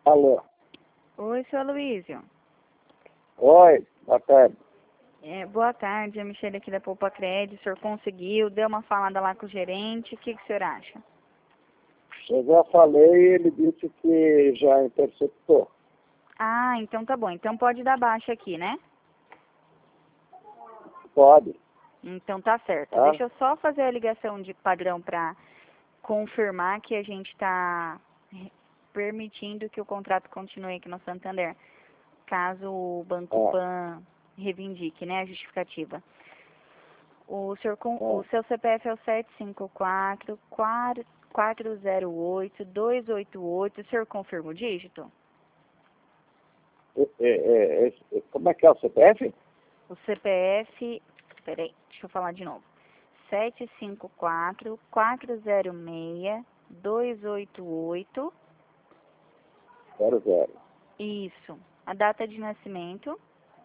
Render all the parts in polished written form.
Alô. Oi, seu Aloysio. Oi, boa tarde. Boa tarde, a Michelle aqui da Poupa Crédito. O senhor conseguiu? Deu uma falada lá com o gerente. O que o senhor acha? Eu já falei e ele disse que já interceptou. Ah, então tá bom. Então pode dar baixa aqui, né? Pode. Então tá certo. Tá? Deixa eu só fazer a ligação de padrão para confirmar que a gente está permitindo que o contrato continue aqui no Santander, caso o Banco Pan reivindique, né, a justificativa. O seu CPF é o 754-408-288. O senhor confirma o dígito? Como é que é o CPF? O CPF, peraí, deixa eu falar de novo. 754-406-288. 00. Isso. A data de nascimento?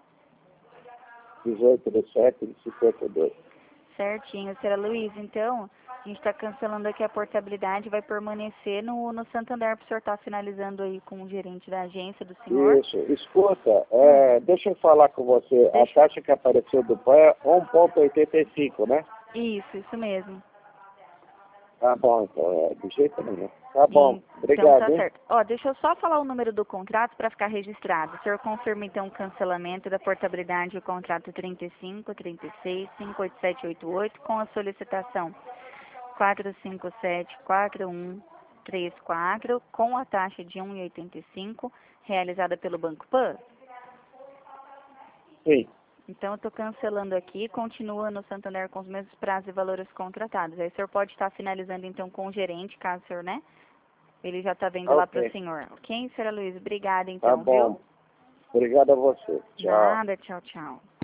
18/7/52. Certinho, senhora Luiz. Então, a gente está cancelando aqui a portabilidade, vai permanecer no Santander, para o senhor estar finalizando aí com o gerente da agência do senhor. Isso. Escuta, deixa eu falar com você. A taxa que apareceu do PAN é 1,85, né? Isso mesmo. Tá bom, então, do jeito nenhum. Tá bom, obrigado. Então tá certo. Ó, deixa eu só falar o número do contrato para ficar registrado. O senhor confirma então o cancelamento da portabilidade do contrato 3536-58788 com a solicitação 457-4134 com a taxa de 1,85 realizada pelo Banco Pan? Sim. Então, eu estou cancelando aqui, continua no Santander com os mesmos prazos e valores contratados. Aí o senhor pode estar finalizando, então, com o gerente, caso o senhor, né? Ele já está vendo lá para o senhor. Ok, senhora Luiz? Obrigada, então, tá bom. viu? Obrigado a você. Tchau. Nada, tchau, tchau.